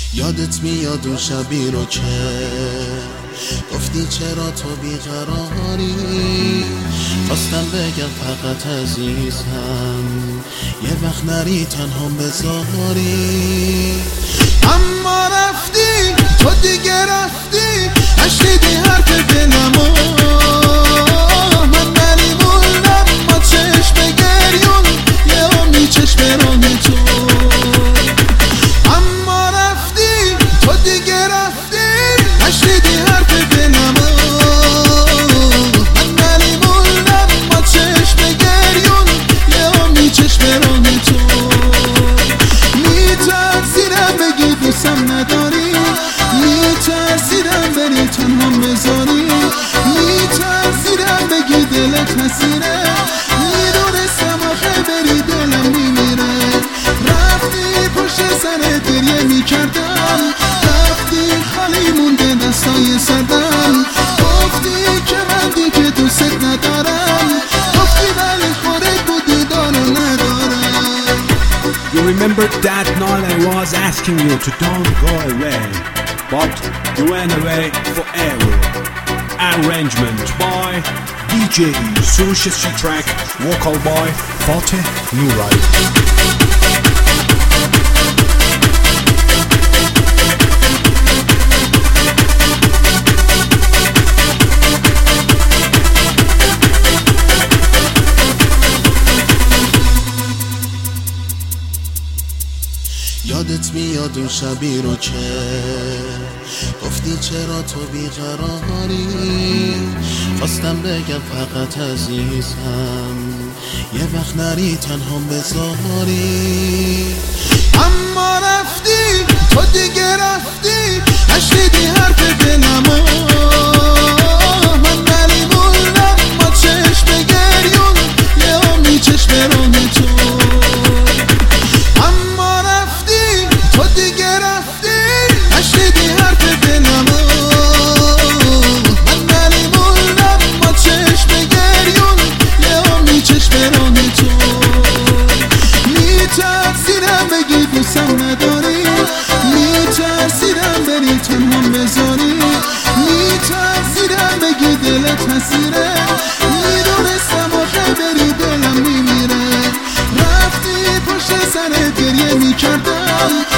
یادت میاد اون شبی رو که گفتی چرا تو بیقراری، خواستم بگم فقط عزیزم یه وقت نری تنها بذاری، اما رفتی تو دیگه رفتی، نشنیدی حرف دلمو، من ولی موندم با چشم گریون یه امی چشم راه تو، اما رفتی تو دیگه رفتی، نشنیدی حرف دلمو، من ولی موندم با چشم گریون یه امی چشم راه تو، میترسیدم بگی دوستم نداری، میترسیدم بری تنها بذاری، میترسیدم بگی دلت حسیره، میدونستم آخه بری دلم میمیره، رفتی پشت سرت گریه میکردم، رفتی خالی مونده دستای سردم، گفتی که من دیگه دوست ندارم، گفتی ولی خودت بودی دارو ندارم. You remember that night I was asking you to don't go away, but you went away forever. Arrangement by DJ Sushi Track, vocal by Fateh Nuray. یادت میاد اون شبی رو که گفتی چرا تو بیقراری، خواستم بگم فقط عزیزم یه وقت نری تنها بذاری، اما رفتی تو دیگه رفتی، نشنیدی حرف دلمو، من ولی موندم با چشم گریون یه امی چشم راه تو، تو دیگه رفتی، نشنیدی حرف دلمو، من ولی موندم با چشم گریون یه امی چشم راه تو، میترسیدم بگی دوستم نداری، میترسیدم بری تنها بذاری، میترسیدم بگی دلت حسیره، میدونستم آخه بری دلم میمیره، رفتی پشت سرت گریه میکردم،